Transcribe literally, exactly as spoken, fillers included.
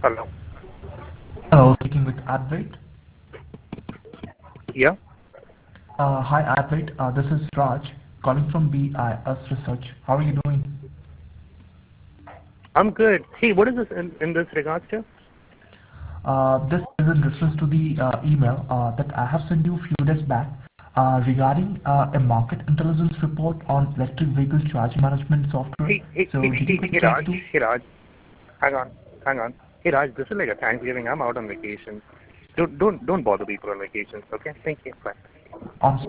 Hello. Hello, speaking with Advait. Yeah, Uh, hi Advait, uh, this is Raj calling from B I S Research. How are you doing? I'm good. Hey, what is this in, in this regards to? Uh, this is in reference to the uh, email uh, that I have sent you a few days back uh, regarding uh, a market intelligence report on electric vehicle charge management software. Hey, hey, So, hey, did you hey, get a hey, chance Raj. to? Hey, Raj. Hang on, hang on. Hey, Raj. This is like a Thanksgiving. I'm out on vacation. Don't, don't, don't bother people on vacations. Okay. Thank you. Bye. I'm